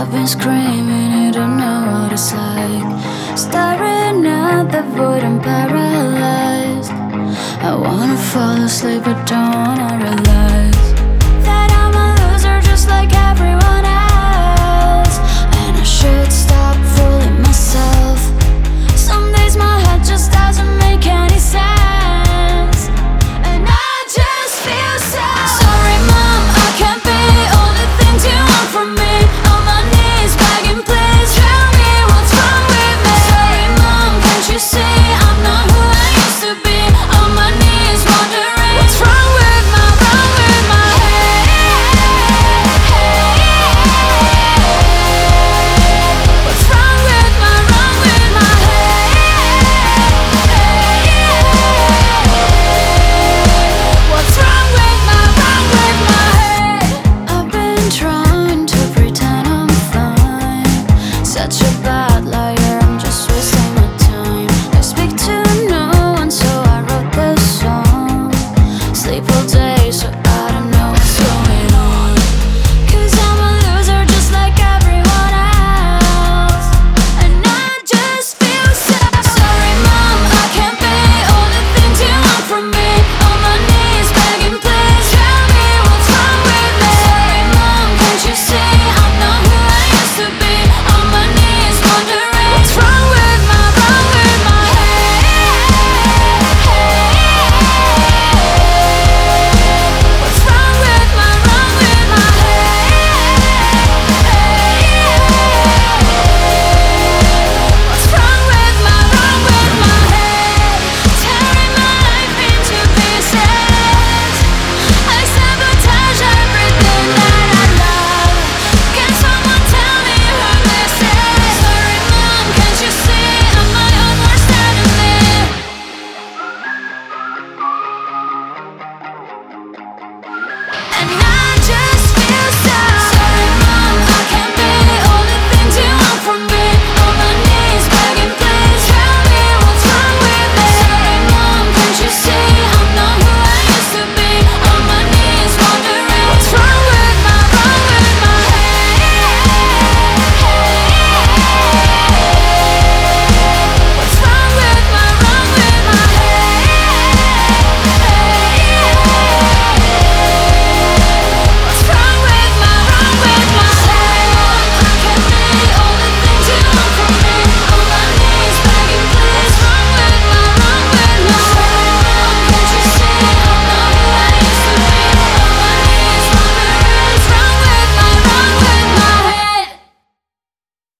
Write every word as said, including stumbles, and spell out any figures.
I've been screaming, you don't know what it's like. Staring at the void, I'm paralyzed. I wanna fall asleep, but don't wanna realize that I'm a loser just like everyone else. And I should stop fooling myself. Some days my head just doesn't make any sense, and I just feel sad. Sorry mom, I can't be all the things you want from me. On my knees begging, please tell me what's wrong with me. Sorry mom, can't you see I'm not who I used to be? On my knees wondering what's wrong with my, wrong with my head. What's wrong with my, wrong with my head? What's wrong with my, wrong with my head? I've been trying to pretend I'm fine. Such a